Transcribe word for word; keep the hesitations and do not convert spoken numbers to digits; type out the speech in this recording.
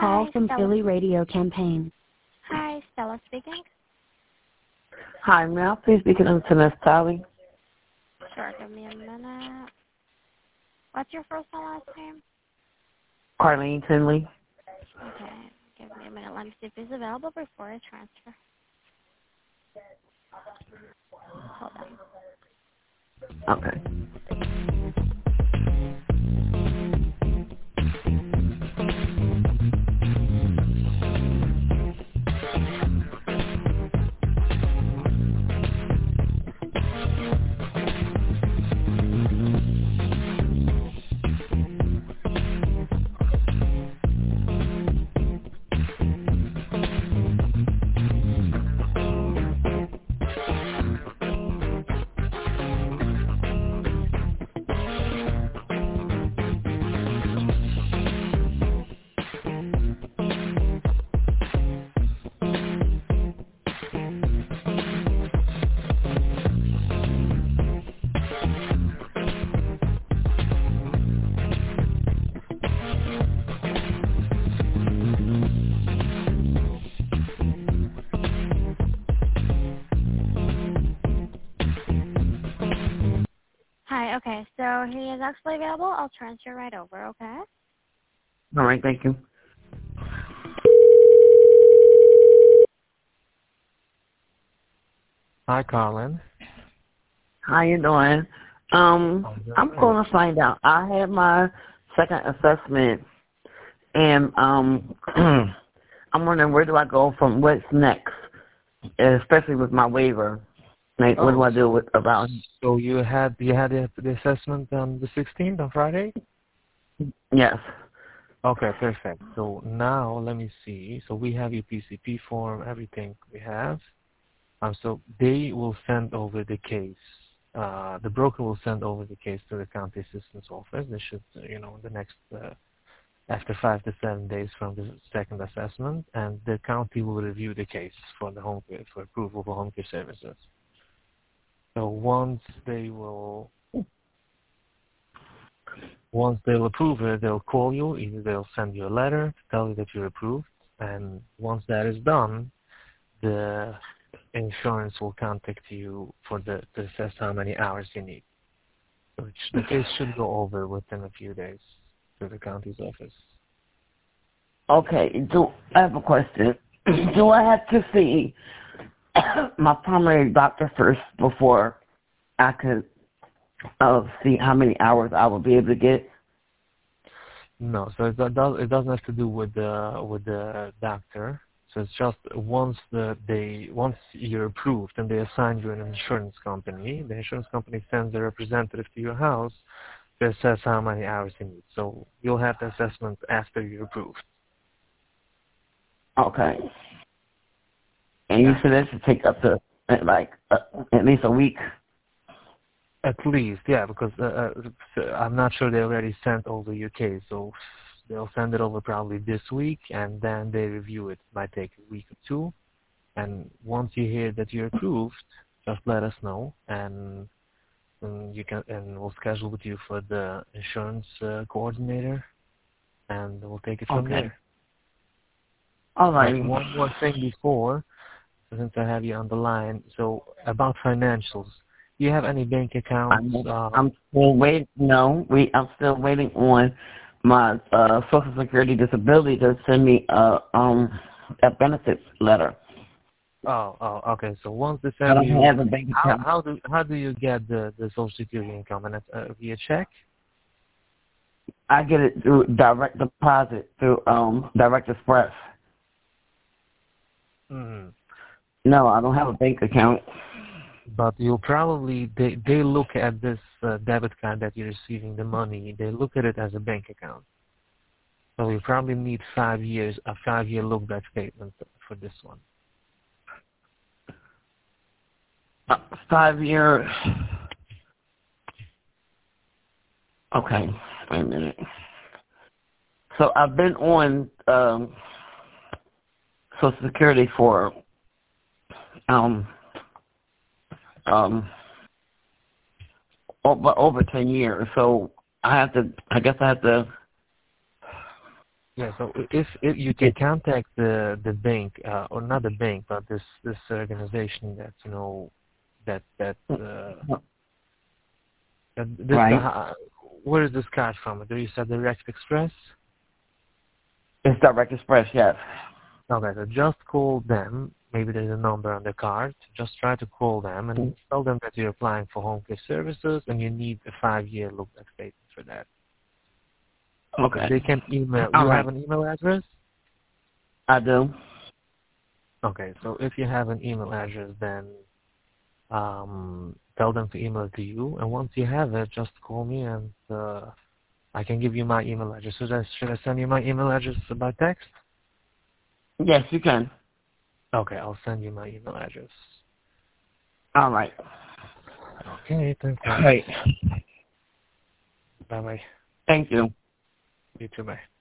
call Hi, from Stella. Philly Radio Campaign. Hi, Stella speaking. Hi, may I please speak to Miss Tally? Sure, give me a minute. What's your first and last name? Carlene Tinley. Okay, give me a minute. Let me see if he's available before I transfer. Hold on. Okay. Hi, okay, so he is actually available. I'll transfer right over, okay? All right, thank you. Hi, Colin. How you doing? Um, I'm going to find out. I had my second assessment, and um, I'm wondering where do I go from what's next, especially with my waiver. Like, what Oh, do I do with about? So you had you had the, the assessment on the sixteenth on Friday? Yes. Okay, perfect. So now let me see. So we have your P C P form, everything we have. Um, so they will send over the case. Uh, the broker will send over the case to the county assistance office. They should, uh, you know, the next uh, after five to seven days from the second assessment, and the county will review the case for the home care, for approval for home care services. So once they will, once they'll approve it, they'll call you. Either they'll send you a letter to tell you that you're approved, and once that is done, the insurance will contact you for the to assess how many hours you need. So it sh- the case should go over within a few days to the county's office. Okay. Do I have a question? Do I have to see my primary doctor first before I could uh, see how many hours I will be able to get? No, so it does it doesn't have to do with the with the doctor. So it's just once the they once you're approved and they assign you an insurance company, the insurance company sends a representative to your house to assess how many hours you need. So you'll have the assessment after you're approved. Okay. And you said that should take up to uh, like uh, at least a week. At least, yeah, because uh, uh, I'm not sure they already sent over your case, so they'll send it over probably this week, and then they review it. It might take a week or two, and once you hear that you're approved, just let us know, and, and you can, and we'll schedule with you for the insurance uh, coordinator, and we'll take it from Okay. there. All But right. one more thing before, since I have you on the line, so about financials. Do you have any bank accounts? I'm, Uh, I'm still waiting. No, we. I'm still waiting on my uh, Social Security disability to send me a um a benefits letter. Oh, oh, okay. So once they I send don't you, have a bank how account. how do how do you get the the Social Security income? And it's uh, via check? I get it through direct deposit through um Direct Express. Mm-hmm. No, I don't have a bank account. But you'll probably they they look at this uh, debit card that you're receiving the money. They look at it as a bank account. So you probably need five years a five year look back statement for this one. Uh, five year. Okay, wait a minute. So I've been on um, Social Security for um um over over ten years. So I have to. I guess I have to Yeah, so if, if you can contact the the bank, uh, or not the bank, but this this organization that you know that that uh, that this Right. uh, where is this card from? Do you said Direct Express? It's Direct Express, yes. Okay, so just call them. Maybe there's a number on the card. Just try to call them and tell them that you're applying for home care services and you need a five-year look-back statement for that. Okay. They can email. All You right. have an email address? I do. Okay, so if you have an email address, then um, tell them to email it to you. And once you have it, just call me and uh, I can give you my email address. Should I, should I send you my email address by text? Yes, you can. Okay, I'll send you my email address. All right. Okay, thank you. All right. Bye-bye. Thank you. You too, bye.